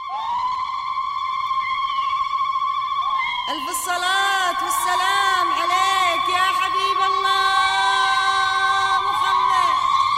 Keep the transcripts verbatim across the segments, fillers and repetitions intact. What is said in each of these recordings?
ألف الصلاة والسلام عليك يا حبيب الله محمد.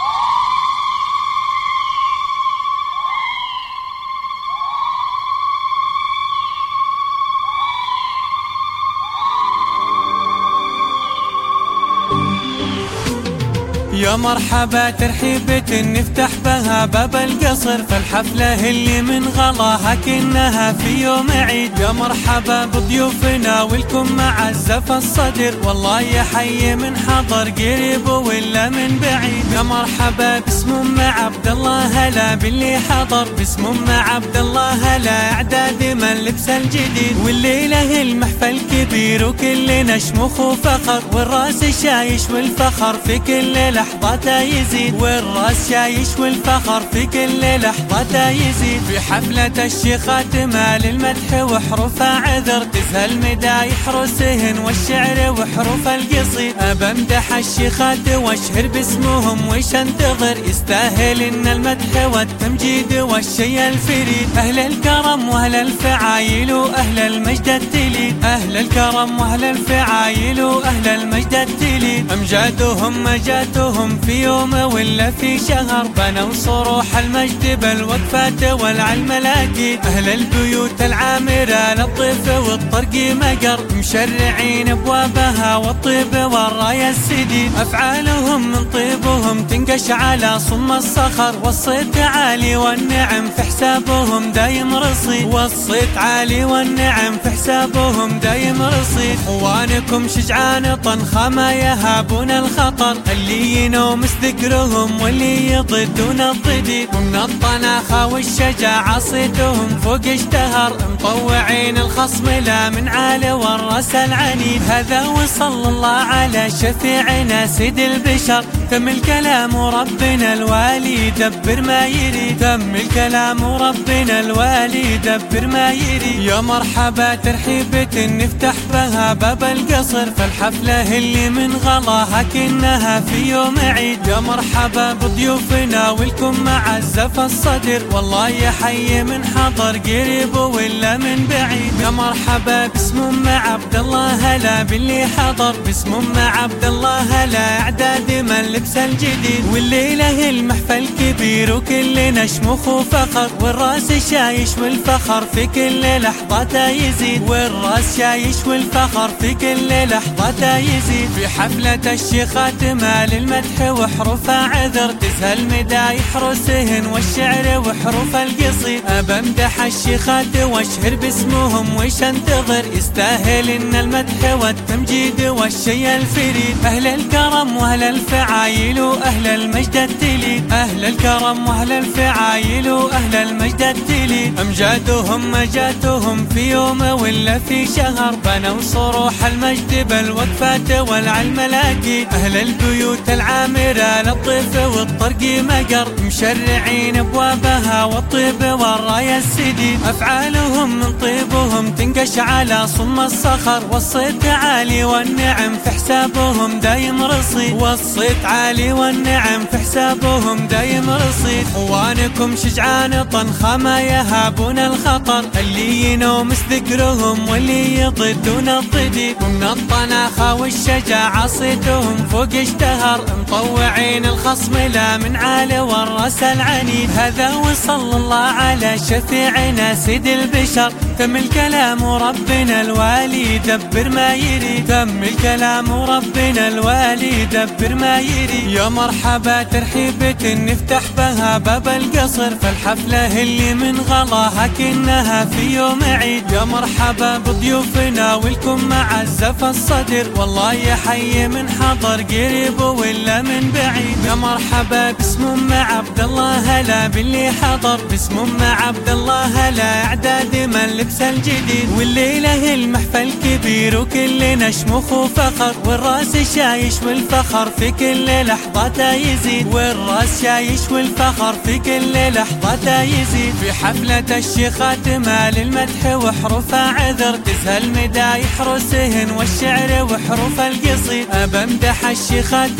يا مرحبا ترحيبة نفتح بها باب القصر، فالحفلة اللي من غلاها كنها في يوم عيد. يا مرحبا بضيوفنا والكم معزف الصدر، والله يا حي من حضر قريب ولا من بعيد. يا مرحبا باسم ام عبد الله هلا باللي حضر، باسم ام عبد الله هلا اعداد من لبس الجديد. والليلة المحفل كبير وكلنا شموخ وفخر، والراس شايش والفخر في كل لحظة لحظة يزيد، والراس شايش والفخر في كل لحظة يزيد. في حفلة الشيخات مال المدح وحروفها عذر، تزهى المدايح رسهن والشعر وحروف القصيد. أبمدح الشيخات واشهر باسمهم وش انتظر، يستاهل ان المدح والتمجيد والشي الفريد. أهل الكرم وأهل الفعايل وأهل المجد التليد، أهل الكرم وأهل الفعايل وأهل المجد التليد. أمجادهم مجاتهم في يوم ولا في شهر، بنوا صروح المجد بالوقفات والعلم الأكيد. أهل البيوت العامرة للطيف والطرق مقر، مشرعين أبوابها والطيب والراية السديد. أفعالهم من طيبهم تنقش على صم الصخر، والصيت عالي والنعم في حسابهم دايم رصيد، والصيت عالي والنعم في حسابهم دايم رصيد. اخوانكم شجعان طنخة ما يهابون الخطر، اللي ينومس ذكرهم واللي يضدون الضديد. ومن الطناخة والشجاعة صيتهم فوق اشتهر، مطوعين الخصم لا من عالي والرأس العنيد. هذا وصلى الله على شفيعنا سيد البشر، تم الكلام ربنا الوالي يدبر ما يريد، تم الكلام ربنا الوالي يدبر ما يريد. يا مرحبا ترحيبة نفتح بها باب القصر، فالحفلة اللي من غلاها كنها في يوم عيد. يا مرحبا بضيوفنا والكم معزف الصدر، والله يا حي من حضر قريب ولا من بعيد. يا مرحبا باسم ام عبد الله هلا باللي حضر، باسم ام عبد الله هلا اعداد من لبس الجديد. والليلة المحفل كبير وكلنا شموخ وفخر، والراس شايش والفخر في كل لحظة يزيد، والراس شايش والفخر في كل لحظة يزيد. في حفلة الشيخات مال المدح وحروفها عذر، تزهى المدايح رسهن والشعر وحروف القصيد. أبمدح الشيخات واشهر باسمهم وش انتظر، يستاهل ان المدح والتمجيد والشي الفريد. أهل الكرم وأهل الفعايل وأهل المجد التليد، أهل الكرم وأهل الفعايل وأهل المجد التليد. أمجادهم مجاتهم في يوم ولا في شهر، بنوا صروح المجد بالوقفات والعلم الأكيد. أهل البيوت العامرة للطيف والطرق مقر، مشرعين أبوابها والطيب والراية السديد. أفعالهم من طيبهم تنقش على صم الصخر، والصيت عالي والنعم في حسابهم دايم رصيد، والصيت عالي والنعم في حسابهم دايم رصيد. اخوانكم شجعان طنخة ما يهابون الخطر، اللي ينومس ذكرهم واللي يضدون الضديد. ومن الطناخة والشجاعة صيتهم فوق اشتهر، مطوعين الخصم لا من عالي والرأس العنيد. هذا وصلى الله على شفيعنا سيد البشر، تم الكلام ربنا الوالي يدبر ما يريد، تم الكلام ربنا الوالي يدبر ما يريد. يا مرحبا ترحيبة نفتح بها باب القصر، فالحفلة اللي من غلاها كنها في يوم عيد. يا مرحبا بضيوفنا والكم معزف الصدر، والله يا حي من حضر قريب ولا من بعيد. يا مرحبا باسم ام عبد الله هلا باللي حضر، باسم ام عبد الله هلا اعداد من لبس الجديد. والليلة المحفل كبير وكلنا شموخ وفخر، والراس شايش والفخر في كل لحظة يزيد، والراس شايش والفخر في كل لحظة يزيد. في حفلة الشيخات مال المدح وحروفها عذر، تزهى المدايح رسهن والشعر وحروف القصيد. أبمدح الشيخات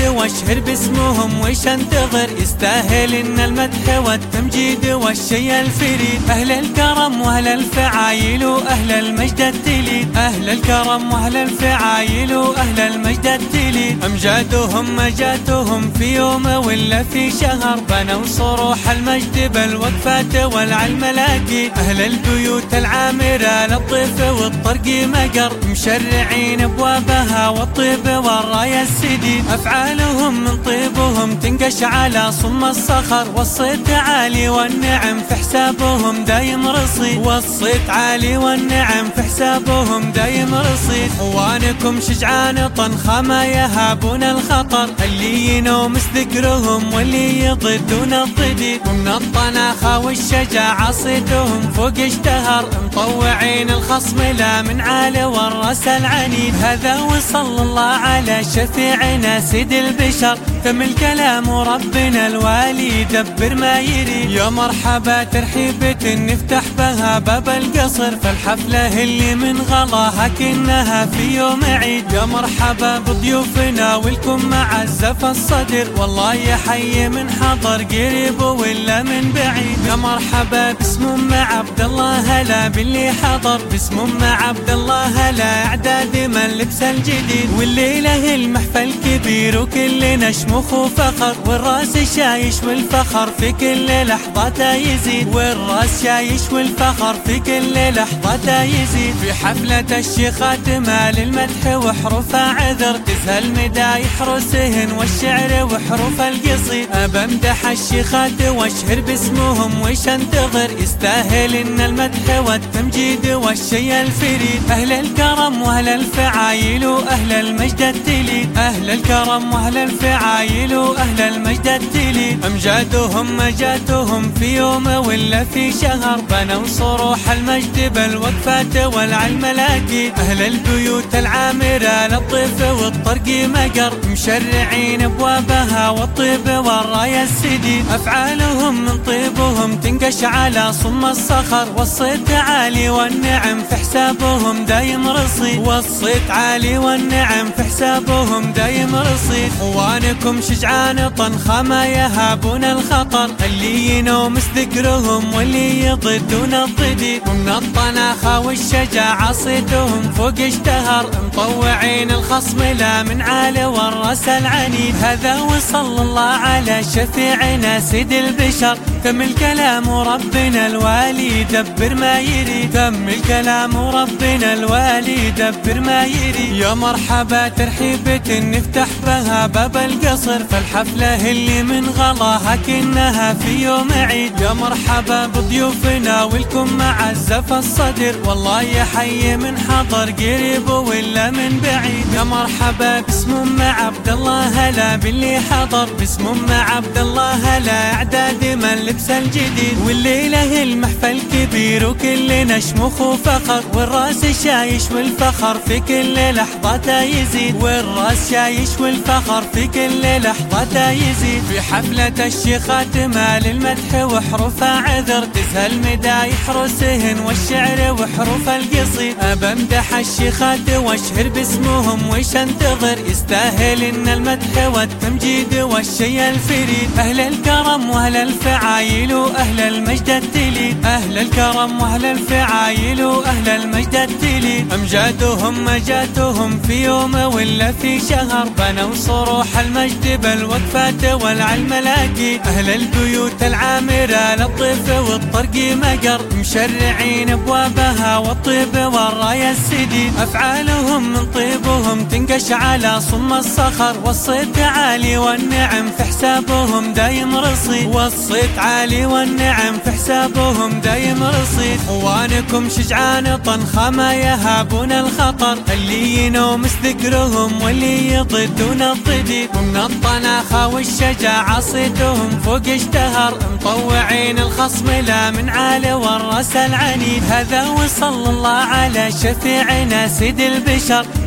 واشهر باسمهم وش انتظر، يستاهل ان المدح والتمجيد والشي الفريد. اهل الكرم واهل الفعايل واهل المجد التليد، اهل الكرم واهل الفعايل واهل المجد التليد. امجادهم مجاتهم في يوم ولا في شهر، بنوا صروح المجد بالوقفات والعلم الاكيد. اهل البيوت العامرة للطيف والطرق مقر، مشرعين ابوابها والطيب والراية السديد. افعالهم من طيبهم تنقش على صم الصخر، والصيت عالي والنعم في حسابهم دايم رصيد، والصيت عالي والنعم في حسابهم دايم رصيد. اخوانكم شجعان طنخة ما يهابون الخطر، اللي ينومس ذكرهم واللي يضدون الضديد. ومن الطناخة والشجاعة صيتهم فوق اشتهر، مطوعين الخصم لا من عالي والرأس العنيد. هذا وصلى الله على شفيعنا سيد البشر، تم الكلام ربنا الوالي يدبر ما يريد. يا مرحبا ترحيبة نفتح بها باب القصر، فالحفلة اللي من غلاها كأنها في يوم عيد. يا مرحبا بضيوفنا والكم معزف الصدر، والله يحيي من حضر قريب ولا من بعيد. يا مرحبا باسم ام عبد الله هلا باللي حضر، باسم ام عبد الله هلا اعداد من لبس الجديد. والليله المحفل كبير وكلنا شموخ وفخر، والراس شايش والفخر في كل لحظة يزيد، والراس شايش والفخر في كل لحظة يزيد. في حفلة الشيخات مال المدح وحروفها عذر، تسهل مدايح رسهن والشعر وحروف القصيد. أبمدح الشيخات واشهر باسمهم وش انتظر، يستاهل ان المدح والتمجيد والشي الفريد. اهل الكرم واهل الفعايل واهل المجد التليد، اهل الكرم واهل الفعايل واهل المجد التليد. امجادهم مجاتهم في يوم ولا في شهر، بنوا صروح المجد بالوقفات والعلم الاكيد. اهل البيوت العامرة للطيف والطرق مقر، مشرعين ابوابها والطيب والراية السديد. افعالهم من طيبهم تنقش على صم الصخر، والصيت عالي والنعم في حسابهم دايم رصيد، والصيت عالي والنعم في حسابهم دايم رصيد. اخوانكم شجعان طنخة ما يهابون الخطر، اللي ينومس ذكرهم واللي يضدون الضديد. ومن الطناخة والشجاعة صيتهم فوق اشتهر، مطوعين الخصم لا من عالي والرأس العنيد. هذا وصلى الله على شفيعنا سيد البشر، تم الكلام ربنا الوالي يدبر ما يريد، تم الكلام ربنا الوالي يدبر ما يريد. يا مرحبا ترحيبة نفتح بها باب القصر، فالحفلة اللي من غلاها كأنها في يوم عيد. يا مرحبا بضيوفنا والكم معزف الصدر، والله يحيي من حضر قريب ولا من بعيد. يا مرحبا باسم ام عبد الله هلا باللي حضر، باسم ام عبد الله هلا اعداد من لبس الجديد. والليله المحفل كبير وكلنا شموخ وفخر، والراس شايش والفخر في كل لحظة يزيد، والراس شايش والفخر في كل لحظة يزيد. في حفلة الشيخات مال المدح وحروفها عذر، تسهل مدايح رسهن والشعر وحروف القصيد. أبمدح الشيخات واشهر باسمهم وش انتظر، يستاهل ان المدح والتمجيد والشي الفريد. اهل الكرم واهل الفعايل واهل المجد التليد، اهل الكرم واهل الفعايل واهل المجد التليد. امجادهم مجاتهم في يوم ولا في شهر، بنوا صروح المجد بالوقفات والعلم الاكيد. اهل البيوت العامرة للطيف والطرق مقر، مشرعين ابوابها والطيب والراية السديد. افعالهم من طيبهم تنقش على صم الصخر، والصيت عالي والنعم في حسابهم دايم رصيد، والصيت عالي والنعم في حسابهم دايم رصيد. اخوانكم شجعان طنخة ما يهابون الخطر، اللي ينومس ذكرهم واللي يضدون الضديد. ومن الطناخة والشجاعة صيتهم فوق اشتهر، مطوعين الخصم لا من عالي والرأس العنيد. هذا وصلى الله على شفيعنا سيد البشر،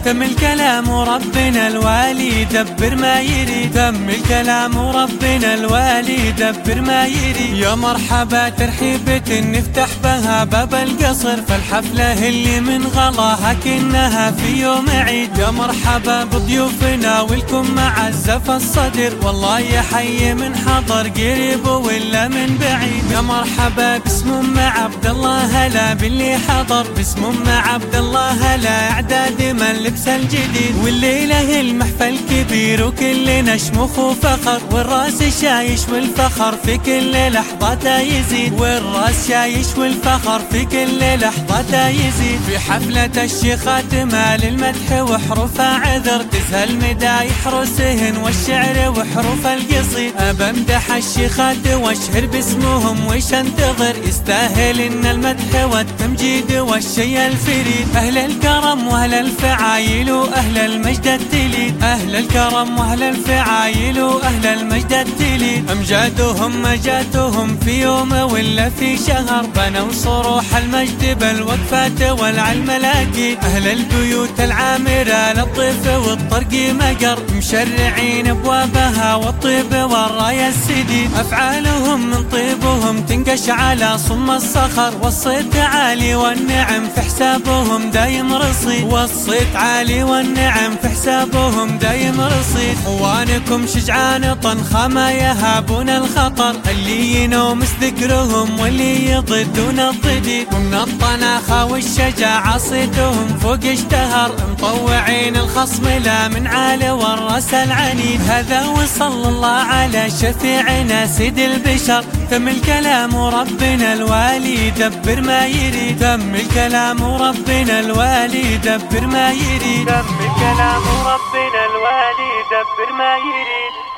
تم الكلام وربنا الوالي يدبر ما يريد، تم الكلام وربنا الوالي يدبر ما يريد. يا مرحبا ترحيبة نفتح بها باب القصر، فالحفلة اللي من غلاها كأنها في يوم عيد. يا مرحبا بضيوفنا والكم معزف الصدر، والله يا حي من حضر قريب ولا من بعيد. يا مرحبا باسم ام عبد الله هلا باللي حضر، باسم ام عبد الله هلا اعداد من لبس الجديد. والليله المحفل كبير وكلنا شموخ وفخر، والراس شايش والفخر في كل لحظة يزيد، والراس شايش والفخر في كل لحظة يزيد. في حفلة الشيخات مال المدح وحروفها عذر، تسهل مدايح رسهن والشعر وحروف القصيد. أبمدح الشيخات واشهر باسمهم وش انتظر، يستاهل ان المدح والتمجيد والشي الفريد. أهل الكرم واهل الفعايل واهل المجد التليد، أهل الكرم واهل الفعايل واهل المجد التليد. أمجادهم مجاتهم في يوم ولا في شهر، بنوا صروح المجد بالوقفات والعلم لاقي. أهل البيوت العامرة للطيف والطرق مقر، مشرعين ابوابها والطيب والراية السديد. أفعالهم من طيبهم تنقش على صم الصخر، والصيت عالي والنعم في حسابهم دايم رصيد، والصيت عالي والنعم في حسابهم دايم رصيد. اخوانكم شجعان طنخة ما يهابون الخطر، اللي ينومس ذكرهم واللي يضدون الضديد. ومن الطناخة والشجاعة صيتهم فوق اشتهر، مطوعين الخصم لا من عالي والراس العنيد. هذا وصلى الله على شفيعنا سيد البشر، تم الكلام وربنا الوالي يدبر ما يريد، تم الكلام وربنا الوالي يدبر ما يريد، تم الكلام وربنا الوالي يدبر ما يريد.